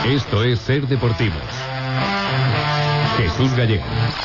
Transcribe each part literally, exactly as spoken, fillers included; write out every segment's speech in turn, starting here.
Esto es Ser Deportivos. Jesús Gallego.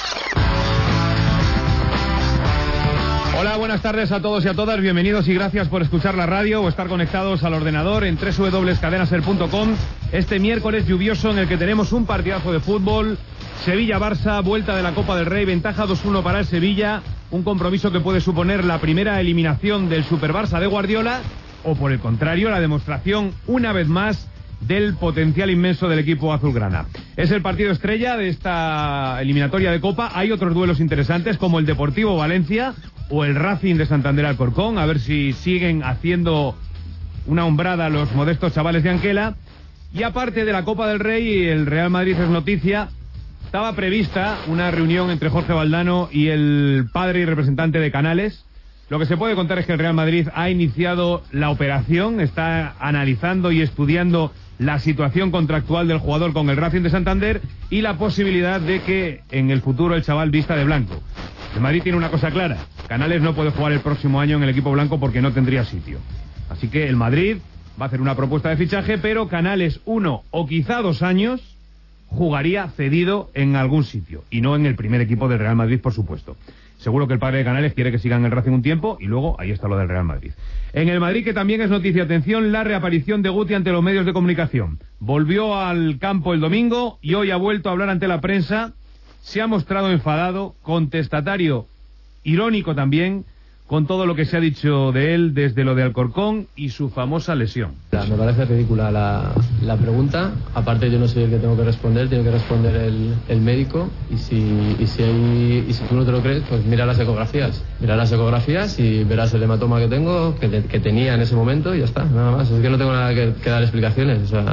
Hola, buenas tardes a todos y a todas. Bienvenidos y gracias por escuchar la radio o estar conectados al ordenador en doble u doble u doble u punto cadena ser punto com. Este miércoles lluvioso en el que tenemos un partidazo de fútbol. Sevilla-Barça, vuelta de la Copa del Rey, ventaja dos uno para el Sevilla. Un compromiso que puede suponer la primera eliminación del Super Barça de Guardiola, o por el contrario, la demostración una vez más del potencial inmenso del equipo azulgrana. Es el partido estrella de esta eliminatoria de Copa. Hay otros duelos interesantes como el Deportivo Valencia o el Racing de Santander Alcorcón, a ver si siguen haciendo una hombrada los modestos chavales de Anquela. Y aparte de la Copa del Rey, el Real Madrid es noticia. Estaba prevista una reunión entre Jorge Valdano y el padre y representante de Canales. Lo que se puede contar es que el Real Madrid ha iniciado la operación, está analizando y estudiando la situación contractual del jugador con el Racing de Santander y la posibilidad de que en el futuro el chaval vista de blanco. El Madrid tiene una cosa clara: Canales no puede jugar el próximo año en el equipo blanco porque no tendría sitio. Así que el Madrid va a hacer una propuesta de fichaje, pero Canales uno o quizá dos años jugaría cedido en algún sitio y no en el primer equipo del Real Madrid, por supuesto. Seguro que el padre de Canales quiere que siga en el Racing un tiempo y luego ahí está lo del Real Madrid. En el Madrid, que también es noticia, atención, la reaparición de Guti ante los medios de comunicación. Volvió al campo el domingo y hoy ha vuelto a hablar ante la prensa. Se ha mostrado enfadado, contestatario, irónico también, con todo lo que se ha dicho de él desde lo de Alcorcón y su famosa lesión. Me parece ridícula la, la pregunta. Aparte, yo no soy el que tengo que responder, tiene que responder el, el médico. Y si, y, si hay, y si tú no te lo crees, pues mira las ecografías. Mira las ecografías y verás el hematoma que tengo, que, que tenía en ese momento, y ya está, nada más. Es que no tengo nada que, que dar explicaciones. O sea,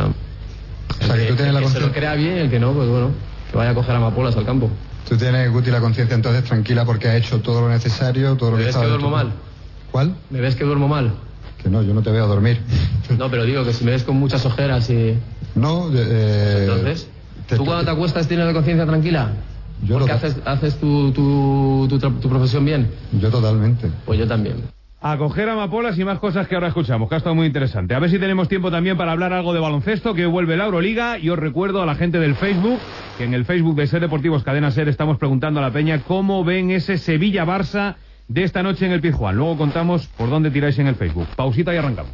o sea que, que tú tienes la el que se lo crea bien y el que no, pues bueno, que vaya a coger amapolas al campo. Tú tienes, Guti, la conciencia entonces tranquila porque ha hecho todo lo necesario, todo lo que estaba... ¿Me ves que duermo mal? ¿Cuál? ¿Me ves que duermo mal? Que no, yo no te veo dormir. No, pero digo que si me ves con muchas ojeras y... No, eh... Entonces, te, ¿tú cuando te acuestas tienes la conciencia tranquila? Yo ¿Porque lo... haces, haces tu, tu, tu, tu profesión bien? Yo totalmente. Pues yo también. A coger amapolas y más cosas que ahora escuchamos, que ha estado muy interesante. A ver si tenemos tiempo también para hablar algo de baloncesto, que vuelve la Euroliga. Y os recuerdo a la gente del Facebook, que en el Facebook de Ser Deportivos Cadena Ser estamos preguntando a la peña cómo ven ese Sevilla-Barça de esta noche en el Pizjuán. Luego contamos por dónde tiráis en el Facebook. Pausita y arrancamos.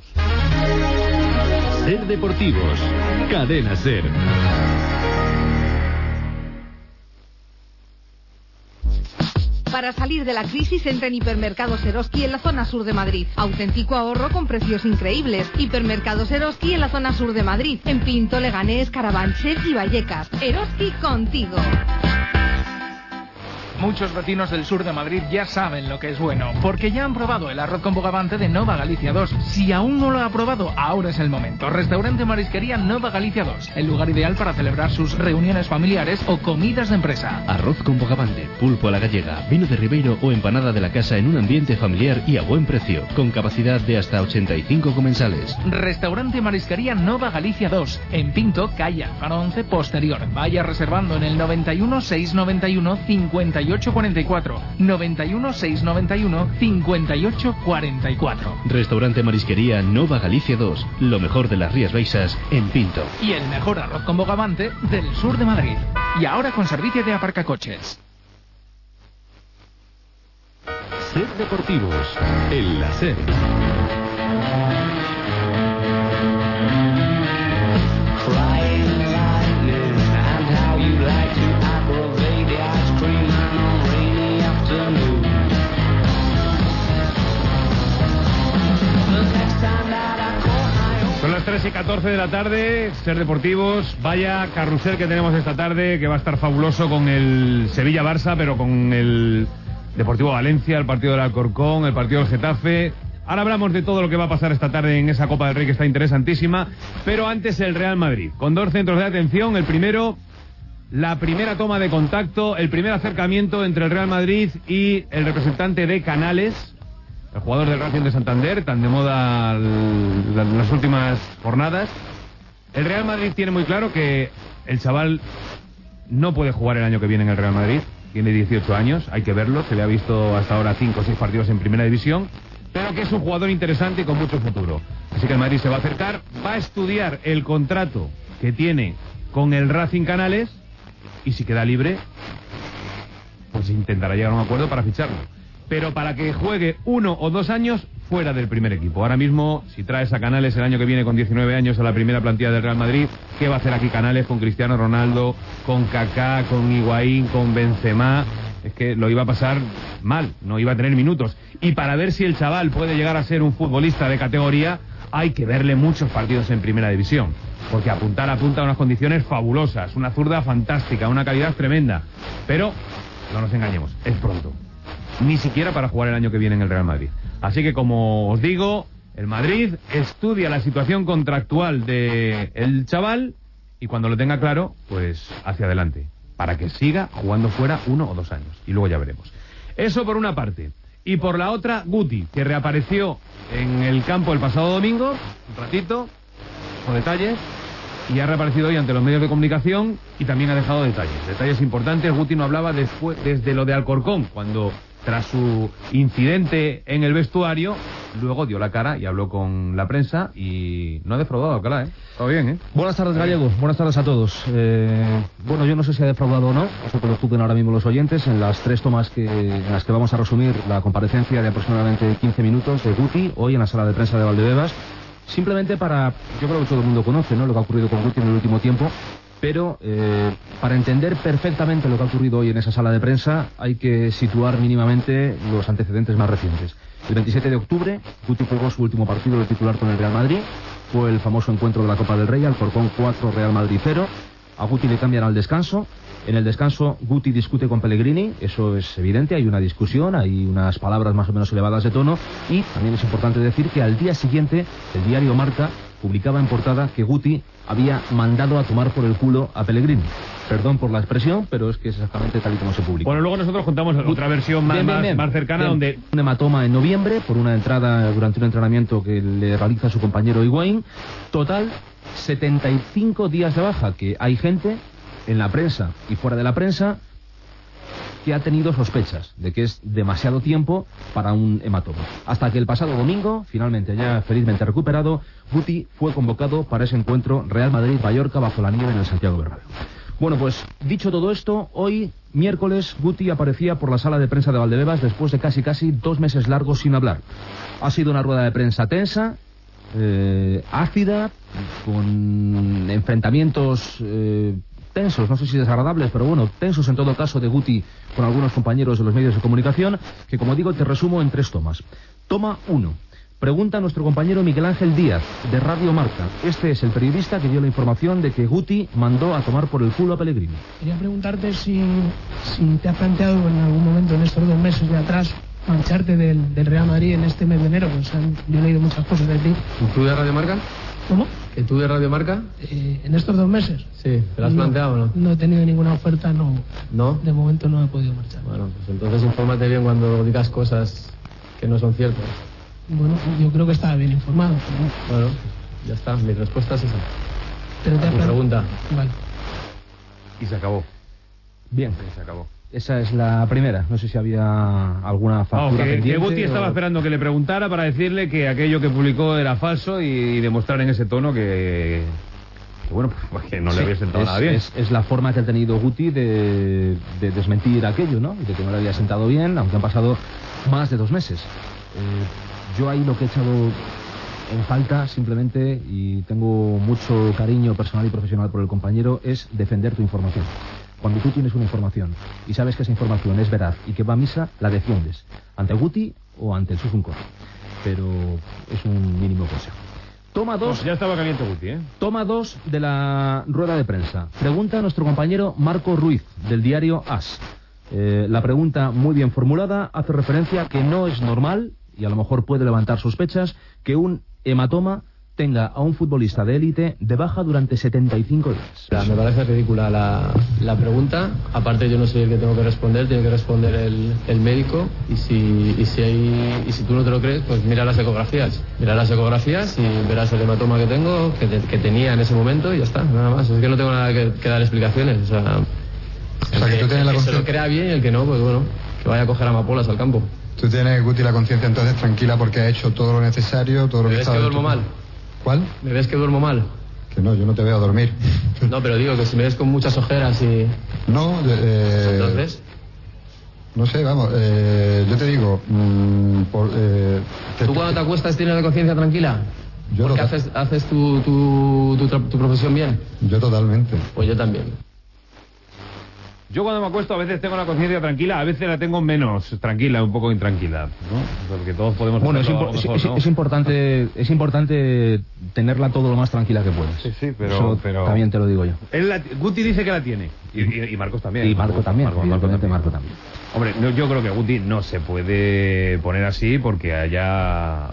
Ser Deportivos, Cadena Ser. Para salir de la crisis, entra en Hipermercados Eroski en la zona sur de Madrid. Auténtico ahorro con precios increíbles. Hipermercados Eroski en la zona sur de Madrid. En Pinto, Leganés, Carabanchel y Vallecas. Eroski contigo. Muchos vecinos del sur de Madrid ya saben lo que es bueno, porque ya han probado el arroz con bogavante de Nova Galicia dos. Si aún no lo ha probado, ahora es el momento. Restaurante Marisquería Nova Galicia dos, el lugar ideal para celebrar sus reuniones familiares o comidas de empresa. Arroz con bogavante, pulpo a la gallega, vino de Ribeiro o empanada de la casa en un ambiente familiar y a buen precio, con capacidad de hasta ochenta y cinco comensales. Restaurante Marisquería Nova Galicia dos, en Pinto, calle Alfaro once posterior. Vaya reservando en el noventa y uno, seiscientos noventa y uno, cincuenta y ocho cuarenta y cuatro, noventa y uno, seiscientos noventa y uno, cincuenta y ocho cuarenta y cuatro. Restaurante Marisquería Nova Galicia dos, lo mejor de las Rías Baixas en Pinto. Y el mejor arroz con bogavante del sur de Madrid. Y ahora con servicio de aparcacoches. Ser Deportivos, el láser. Son las tres y catorce de la tarde, Ser Deportivos. Vaya carrusel que tenemos esta tarde, que va a estar fabuloso con el Sevilla-Barça, pero con el Deportivo Valencia, el partido del Alcorcón, el partido del Getafe. Ahora hablamos de todo lo que va a pasar esta tarde en esa Copa del Rey, que está interesantísima. Pero antes el Real Madrid, con dos centros de atención. El primero, la primera toma de contacto, el primer acercamiento entre el Real Madrid y el representante de Canales, el jugador del Racing de Santander, tan de moda en las últimas jornadas. El Real Madrid tiene muy claro que el chaval no puede jugar el año que viene en el Real Madrid. Tiene dieciocho años, hay que verlo. Se le ha visto hasta ahora cinco o seis partidos en primera división, pero que es un jugador interesante y con mucho futuro. Así que el Madrid se va a acercar, va a estudiar el contrato que tiene con el Racing Canales, y si queda libre, pues intentará llegar a un acuerdo para ficharlo. Pero para que juegue uno o dos años fuera del primer equipo. Ahora mismo, si traes a Canales el año que viene con diecinueve años a la primera plantilla del Real Madrid, ¿qué va a hacer aquí Canales con Cristiano Ronaldo, con Kaká, con Higuaín, con Benzema? Es que lo iba a pasar mal, no iba a tener minutos. Y para ver si el chaval puede llegar a ser un futbolista de categoría, hay que verle muchos partidos en primera división. Porque apuntar apunta a unas condiciones fabulosas, una zurda fantástica, una calidad tremenda. Pero no nos engañemos, es pronto. Ni siquiera para jugar el año que viene en el Real Madrid. Así que, como os digo, el Madrid estudia la situación contractual del chaval y cuando lo tenga claro, pues hacia adelante, para que siga jugando fuera uno o dos años. Y luego ya veremos. Eso por una parte. Y por la otra, Guti, que reapareció en el campo el pasado domingo, un ratito, con detalles, y ha reaparecido hoy ante los medios de comunicación y también ha dejado detalles. Detalles importantes. Guti no hablaba después, desde lo de Alcorcón, cuando tras su incidente en el vestuario, luego dio la cara y habló con la prensa y no ha defraudado a Alcalá, ¿eh? Todo bien, ¿eh? Buenas tardes, Gallego. Buenas tardes a todos. Eh, bueno, yo no sé si ha defraudado o no, eso que lo juzguen ahora mismo los oyentes, en las tres tomas que, en las que vamos a resumir la comparecencia de aproximadamente quince minutos de Guti, hoy en la sala de prensa de Valdebebas. Simplemente para, yo creo que todo el mundo conoce, ¿no?, lo que ha ocurrido con Guti en el último tiempo, pero eh, para entender perfectamente lo que ha ocurrido hoy en esa sala de prensa hay que situar mínimamente los antecedentes más recientes. El veintisiete de octubre, Guti jugó su último partido de titular con el Real Madrid, fue el famoso encuentro de la Copa del Rey, Alcorcón cuatro, Real Madrid cero, a Guti le cambian al descanso. En el descanso, Guti discute con Pellegrini, eso es evidente, hay una discusión, hay unas palabras más o menos elevadas de tono, y también es importante decir que al día siguiente, el diario Marca publicaba en portada que Guti había mandado a tomar por el culo a Pellegrini. Perdón por la expresión, pero es que es exactamente tal y como se publica. Bueno, luego nosotros contamos otra versión más, bien, bien, bien. más cercana, bien. donde... Un hematoma en noviembre, por una entrada durante un entrenamiento que le realiza su compañero Higuaín. Total, setenta y cinco días de baja, que hay gente en la prensa y fuera de la prensa que ha tenido sospechas de que es demasiado tiempo para un hematoma. Hasta que el pasado domingo, finalmente ya felizmente recuperado, Guti fue convocado para ese encuentro Real Madrid-Mallorca bajo la nieve en el Santiago Bernabéu. Bueno, pues dicho todo esto, hoy, miércoles, Guti aparecía por la sala de prensa de Valdebebas después de casi casi dos meses largos sin hablar. Ha sido una rueda de prensa tensa, eh, ácida, con enfrentamientos... Eh, tensos, no sé si desagradables, pero bueno, tensos en todo caso de Guti con algunos compañeros de los medios de comunicación, que como digo te resumo en tres tomas. Toma uno. Pregunta a nuestro compañero Miguel Ángel Díaz, de Radio Marca. Este es el periodista que dio la información de que Guti mandó a tomar por el culo a Pellegrini. Quería preguntarte si, si te has planteado en algún momento en estos dos meses de atrás mancharte del, del Real Madrid en este mes de enero, pues yo he leído muchas cosas de ti. ¿Tú de Radio Marca? ¿Cómo? ¿Que tú de Radio Marca? Eh, ¿En estos dos meses? Sí, ¿te lo has no, planteado o no? No he tenido ninguna oferta, no. ¿No? De momento no he podido marchar. Bueno, pues entonces infórmate bien cuando digas cosas que no son ciertas. Bueno, yo creo que estaba bien informado. Pero... Bueno, ya está, mi respuesta es esa. Pero te a tu plan... pregunta. Vale. Y se acabó. Bien. Y se acabó. Esa es la primera. No sé si había alguna factura no, que, pendiente. Que Guti o... estaba esperando que le preguntara para decirle que aquello que publicó era falso y, y demostrar en ese tono que... que bueno, pues que no sí, le había sentado es, nada bien. Es, es la forma que ha tenido Guti de, de desmentir aquello, ¿no? Y de que no le había sentado bien, aunque han pasado más de dos meses. Eh, yo ahí lo que he echado en falta, simplemente, y tengo mucho cariño personal y profesional por el compañero, es defender tu información. Cuando tú tienes una información y sabes que esa información es veraz y que va a misa, la defiendes. Ante Guti o ante el Suzuncor. Pero es un mínimo consejo. Toma dos. Oh, ya estaba caliente Guti, ¿eh? Toma dos de la rueda de prensa. Pregunta a nuestro compañero Marco Ruiz, del diario As. Eh, la pregunta, muy bien formulada, hace referencia a que no es normal, y a lo mejor puede levantar sospechas, que un hematoma tenga a un futbolista de élite de baja durante setenta y cinco días. Me parece ridícula la, la pregunta. Aparte, yo no soy el que tengo que responder, tiene que responder el, el médico. Y si, y, si hay, y si tú no te lo crees, pues mira las ecografías. Mira las ecografías y verás el hematoma que tengo, que, te, que tenía en ese momento, y ya está, nada más. Es que no tengo nada que, que dar explicaciones. O sea, o sea que, que tú tienes la que conciencia... se lo crea bien y el que no, pues bueno, que vaya a coger amapolas al campo. Tú tienes, Guti, la conciencia entonces tranquila porque ha hecho todo lo necesario, todo lo que ¿Ves estaba... que duermo mal? ¿Cuál? ¿Me ves que duermo mal? Que no, yo no te veo dormir. No, pero digo que si me ves con muchas ojeras y... No, eh... Entonces... No sé, vamos, eh, yo te digo... Mmm, por, eh, te, ¿Tú cuando te acuestas tienes la conciencia tranquila? Yo ¿Porque haces, haces tu, tu, tu, tu profesión bien? Yo totalmente. Pues yo también. Yo cuando me acuesto a veces tengo la conciencia tranquila, a veces la tengo menos tranquila, un poco intranquila, ¿no? Porque todos podemos... Bueno, es, hacerlo impo mejor, es, ¿no? es importante es importante tenerla todo lo más tranquila que puedas. Sí, sí, pero... Eso pero... también te lo digo yo. Él la... Guti dice que la tiene, y, y, y Marcos también. Y Marco también, Marco, Marco, Marco, Marco también. Hombre, no, yo creo que Guti no se puede poner así porque haya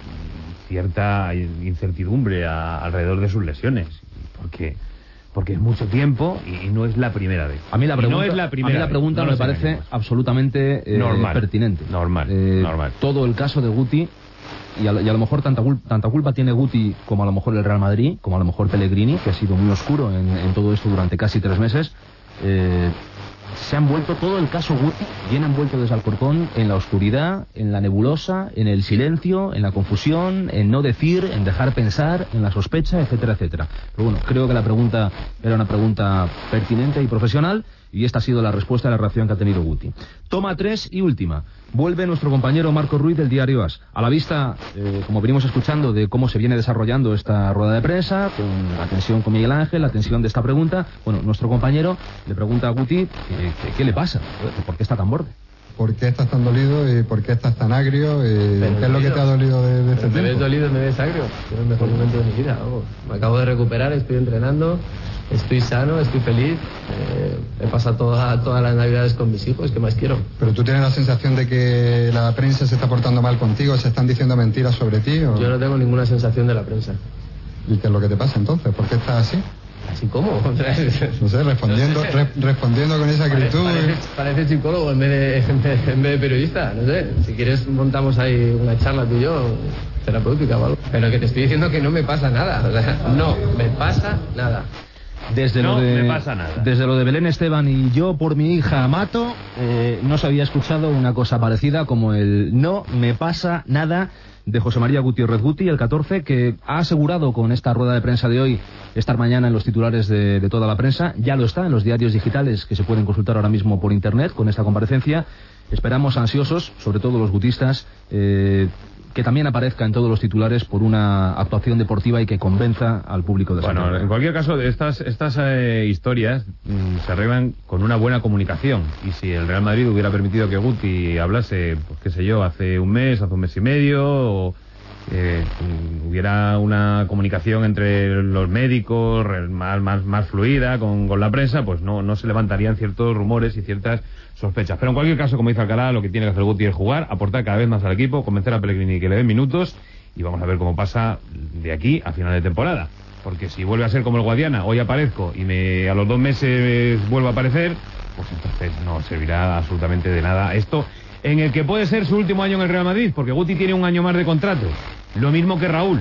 cierta incertidumbre a, alrededor de sus lesiones, porque... porque es mucho tiempo y no es la primera vez. A mí la pregunta, no es la primera a mí la pregunta vez, no me parece engañemos. absolutamente eh, normal, pertinente. Normal, eh, normal. Todo el caso de Guti, y a, y a lo mejor tanta, cul tanta culpa tiene Guti como a lo mejor el Real Madrid, como a lo mejor Pellegrini, que ha sido muy oscuro en, en todo esto durante casi tres meses. Eh, se han vuelto todo el caso Guti, bien envuelto desde Alcorcón en la oscuridad, en la nebulosa, en el silencio, en la confusión, en no decir, en dejar pensar, en la sospecha, etcétera, etcétera. Pero bueno, creo que la pregunta era una pregunta pertinente y profesional, y esta ha sido la respuesta a la reacción que ha tenido Guti. Toma tres y última. Vuelve nuestro compañero Marco Ruiz del diario As. A la vista, eh, como venimos escuchando, de cómo se viene desarrollando esta rueda de prensa, con la tensión con Miguel Ángel, la tensión de esta pregunta, bueno, nuestro compañero le pregunta a Guti ¿qué, qué le pasa? ¿Por qué está tan borde? ¿Por qué estás tan dolido y por qué estás tan agrio? Y ¿qué es lo que te ha dolido de, de este Me tiempo? ves dolido, me ves agrio. Es el mejor momento de mi vida, vamos. Me acabo de recuperar, estoy entrenando, estoy sano, estoy feliz. Eh, he pasado toda, todas las navidades con mis hijos, ¿qué más quiero? ¿Pero tú tienes la sensación de que la prensa se está portando mal contigo, se están diciendo mentiras sobre ti? ¿O? Yo no tengo ninguna sensación de la prensa. ¿Y qué es lo que te pasa entonces? ¿Por qué estás así? ¿Así cómo? No sé, respondiendo, no sé. Re, respondiendo con esa actitud. Parece, parece, parece psicólogo en vez, de, en, vez, en vez de periodista, no sé. Si quieres montamos ahí una charla tú y yo, terapéutica o algo. Pero que te estoy diciendo que no me pasa nada. O sea, no me pasa nada. Desde no lo de, me pasa nada. Desde lo de Belén Esteban y yo por mi hija Mato, eh, no se había escuchado una cosa parecida como el no me pasa nada de José María Gutiérrez Guti, el catorce, que ha asegurado con esta rueda de prensa de hoy estar mañana en los titulares de, de toda la prensa. Ya lo está en los diarios digitales que se pueden consultar ahora mismo por internet con esta comparecencia. Esperamos ansiosos, sobre todo los gutistas, eh, que también aparezca en todos los titulares por una actuación deportiva y que convenza al público de Bueno, Santander. en cualquier caso, estas estas eh, historias mmm, se arreglan con una buena comunicación. Y si el Real Madrid hubiera permitido que Guti hablase, pues qué sé yo, hace un mes, hace un mes y medio, o eh, hubiera una comunicación entre los médicos más, más, más fluida con, con la prensa, pues no, no se levantarían ciertos rumores y ciertas sospechas. Pero en cualquier caso, como dice Alcalá, lo que tiene que hacer Guti es jugar, aportar cada vez más al equipo, convencer a Pellegrini que le den minutos, y vamos a ver cómo pasa de aquí a final de temporada. Porque si vuelve a ser como el Guadiana, hoy aparezco y me a los dos meses vuelvo a aparecer, pues entonces no servirá absolutamente de nada esto, en el que puede ser su último año en el Real Madrid, porque Guti tiene un año más de contrato, lo mismo que Raúl.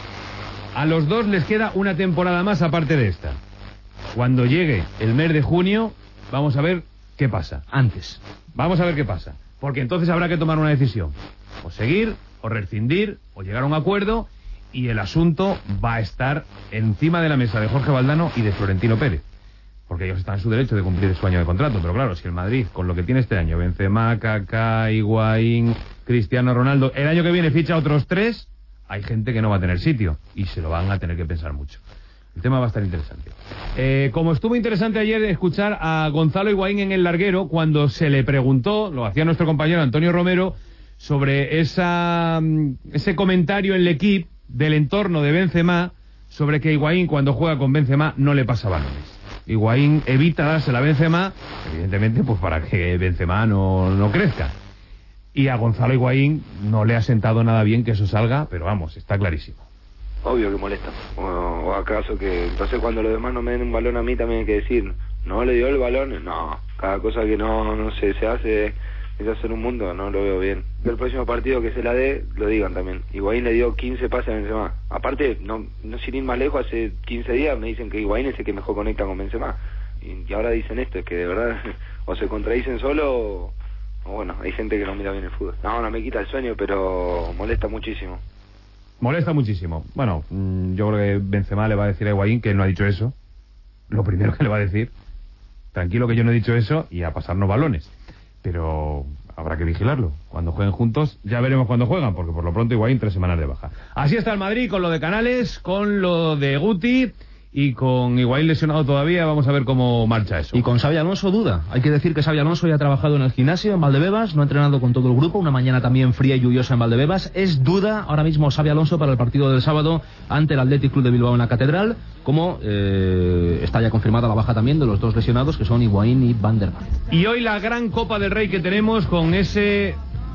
A los dos les queda una temporada más aparte de esta. Cuando llegue el mes de junio, vamos a ver qué pasa. Antes. Vamos a ver qué pasa. Porque entonces habrá que tomar una decisión. O seguir, o rescindir, o llegar a un acuerdo, y el asunto va a estar encima de la mesa de Jorge Valdano y de Florentino Pérez. Porque ellos están en su derecho de cumplir su año de contrato. Pero claro, si el Madrid, con lo que tiene este año, Benzema, Kaká, Higuaín, Cristiano Ronaldo, el año que viene ficha otros tres, hay gente que no va a tener sitio. Y se lo van a tener que pensar mucho. El tema va a estar interesante. Eh, como estuvo interesante ayer escuchar a Gonzalo Higuaín en El Larguero, cuando se le preguntó, lo hacía nuestro compañero Antonio Romero, sobre esa ese comentario en el equipo del entorno de Benzema, sobre que Higuaín cuando juega con Benzema no le pasa balones. Higuaín evita dársela a Benzema, evidentemente pues para que Benzema no, no crezca. Y a Gonzalo Higuaín no le ha sentado nada bien que eso salga, pero vamos, está clarísimo. Obvio que molesta. O, o acaso que entonces cuando los demás no me den un balón a mí también hay que decir, no le dio el balón, no, cada cosa que no, no sé, se hace es hacer un mundo, no lo veo bien. El próximo partido que se la dé, lo digan también. Higuaín le dio quince pases a Benzema. Aparte, no, no sin ir más lejos, hace quince días me dicen que Higuaín es el que mejor conecta con Benzema. Y, y ahora dicen esto, es que de verdad o se contradicen solo o, o bueno, hay gente que no mira bien el fútbol. No, no me quita el sueño, pero molesta muchísimo. Molesta muchísimo. Bueno, yo creo que Benzema le va a decir a Higuaín que él no ha dicho eso. Lo primero que le va a decir, tranquilo que yo no he dicho eso, y a pasarnos balones. Pero habrá que vigilarlo. Cuando jueguen juntos, ya veremos cuándo juegan, porque por lo pronto Higuaín tres semanas de baja. Así está el Madrid, con lo de Canales, con lo de Guti, y con Higuaín lesionado todavía. Vamos a ver cómo marcha eso. Y con Xabi Alonso duda. Hay que decir que Xabi Alonso ya ha trabajado en el gimnasio en Valdebebas, no ha entrenado con todo el grupo, una mañana también fría y lluviosa en Valdebebas. Es duda ahora mismo Xabi Alonso para el partido del sábado ante el Athletic Club de Bilbao en la Catedral, como eh, está ya confirmada la baja también de los dos lesionados, que son Higuaín y Van der Vaart. Y hoy la gran Copa del Rey que tenemos con ese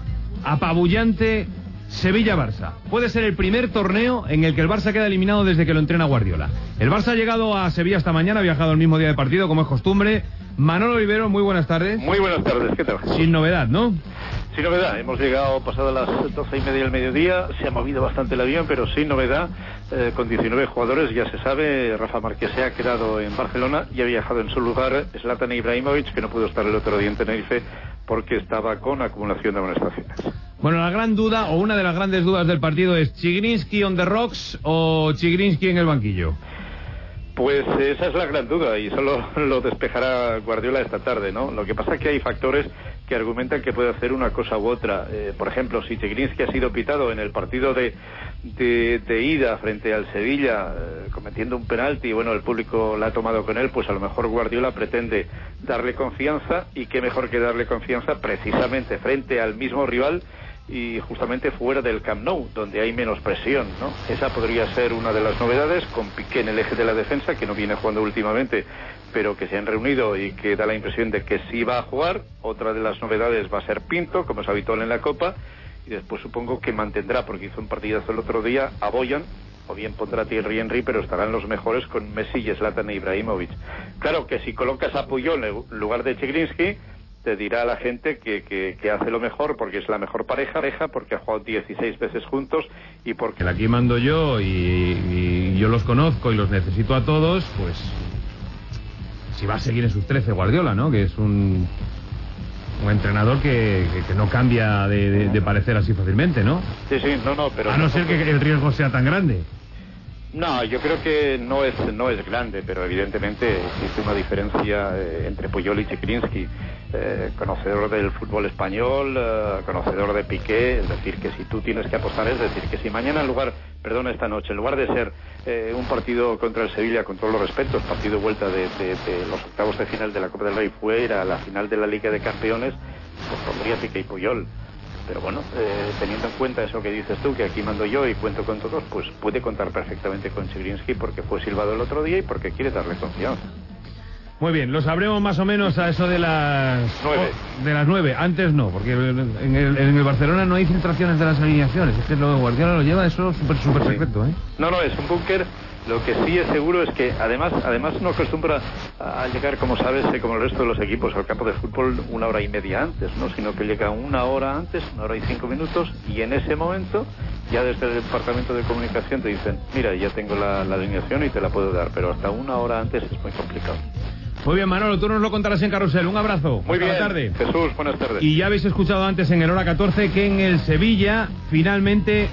apabullante Sevilla-Barça. Puede ser el primer torneo en el que el Barça queda eliminado desde que lo entrena Guardiola. El Barça ha llegado a Sevilla esta mañana, ha viajado el mismo día de partido, como es costumbre. Manolo Olivero, muy buenas tardes. Muy buenas tardes, ¿qué tal? Sin novedad, ¿no? Sin novedad, hemos llegado pasadas las doce y media del mediodía, se ha movido bastante el avión, pero sin novedad, eh, con diecinueve jugadores, ya se sabe. Rafa Márquez se ha quedado en Barcelona y ha viajado en su lugar Zlatan Ibrahimovic, que no pudo estar el otro día en Tenerife porque estaba con acumulación de amonestaciones. Bueno, la gran duda, o una de las grandes dudas del partido, es Chigrinsky on the rocks o Chigrinsky en el banquillo. Pues esa es la gran duda y solo lo despejará Guardiola esta tarde, ¿no? Lo que pasa es que hay factores que argumentan que puede hacer una cosa u otra. Eh, por ejemplo, si Chigrinsky ha sido pitado en el partido de, de, de ida frente al Sevilla, eh, cometiendo un penalti, y bueno, el público la ha tomado con él, pues a lo mejor Guardiola pretende darle confianza, y qué mejor que darle confianza precisamente frente al mismo rival y justamente fuera del Camp Nou, donde hay menos presión, ¿no? Esa podría ser una de las novedades, con Piqué en el eje de la defensa, que no viene jugando últimamente, pero que se han reunido y que da la impresión de que sí va a jugar. Otra de las novedades va a ser Pinto, como es habitual en la Copa, y después supongo que mantendrá, porque hizo un partidazo el otro día, a Boyan, o bien pondrá a Thierry Henry, pero estarán los mejores con Messi y Zlatan e Ibrahimovic. Claro que si colocas a Puyol en lugar de Chigrinsky, te dirá la gente que, que, que hace lo mejor, porque es la mejor pareja, pareja porque ha jugado dieciséis veces juntos y porque... Aquí mando yo y, y yo los conozco y los necesito a todos, pues si va a seguir en sus trece Guardiola, ¿no? Que es un, un entrenador que, que, que no cambia de, de, de parecer así fácilmente, ¿no? Sí, sí, no, no, pero... A no ser que el riesgo sea tan grande. No, yo creo que no es no es grande, pero evidentemente existe una diferencia eh, entre Puyol y Chigrinsky. Eh, conocedor del fútbol español, eh, conocedor de Piqué, es decir, que si tú tienes que apostar, es decir, que si mañana en lugar, perdona, esta noche, en lugar de ser eh, un partido contra el Sevilla, con todos los respetos, partido de vuelta de, de, de los octavos de final de la Copa del Rey, fuera a la final de la Liga de Campeones, pues pondría Piqué y Puyol. Pero bueno, eh, teniendo en cuenta eso que dices tú, que aquí mando yo y cuento con todos, pues puede contar perfectamente con Chigrinsky, porque fue silbado el otro día y porque quiere darle confianza. Muy bien, lo sabremos más o menos a eso de las nueve. De las nueve, antes no, porque en el, en el Barcelona no hay filtraciones de las alineaciones, es que lo Guardiola lo lleva eso súper súper secreto, ¿eh? No, no, es un búnker. Lo que sí es seguro es que además además no acostumbra a llegar, como sabes, eh, como el resto de los equipos, al campo de fútbol una hora y media antes, ¿no? Sino que llega una hora antes, una hora y cinco minutos, y en ese momento ya desde el departamento de comunicación te dicen, mira, ya tengo la, la alineación y te la puedo dar, pero hasta una hora antes es muy complicado. Muy bien, Manolo, tú nos lo contarás en Carrusel. Un abrazo. Muy Hasta bien. la tarde. Jesús, buenas tardes. Y ya habéis escuchado antes en el hora catorce que en el Sevilla finalmente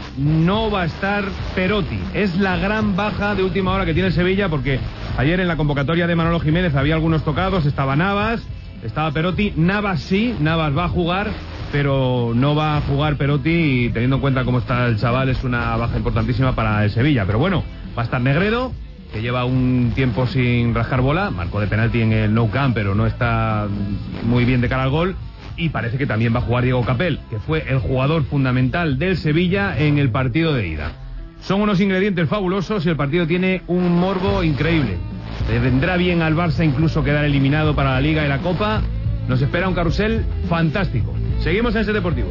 no va a estar Perotti. Es la gran baja de última hora que tiene el Sevilla, porque ayer en la convocatoria de Manolo Jiménez había algunos tocados, estaba Navas, estaba Perotti. Navas sí, Navas va a jugar, pero no va a jugar Perotti, y teniendo en cuenta cómo está el chaval es una baja importantísima para el Sevilla. Pero bueno, va a estar Negredo, que lleva un tiempo sin rascar bola, marcó de penalti en el Nou Camp, pero no está muy bien de cara al gol, y parece que también va a jugar Diego Capel, que fue el jugador fundamental del Sevilla en el partido de ida. Son unos ingredientes fabulosos y el partido tiene un morbo increíble. Le vendrá bien al Barça incluso quedar eliminado para la Liga y la Copa. Nos espera un carrusel fantástico. Seguimos en Ser Deportivo.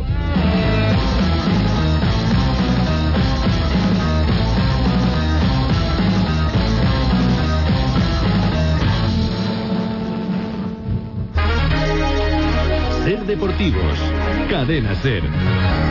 Ser Deportivos, Cadena Ser.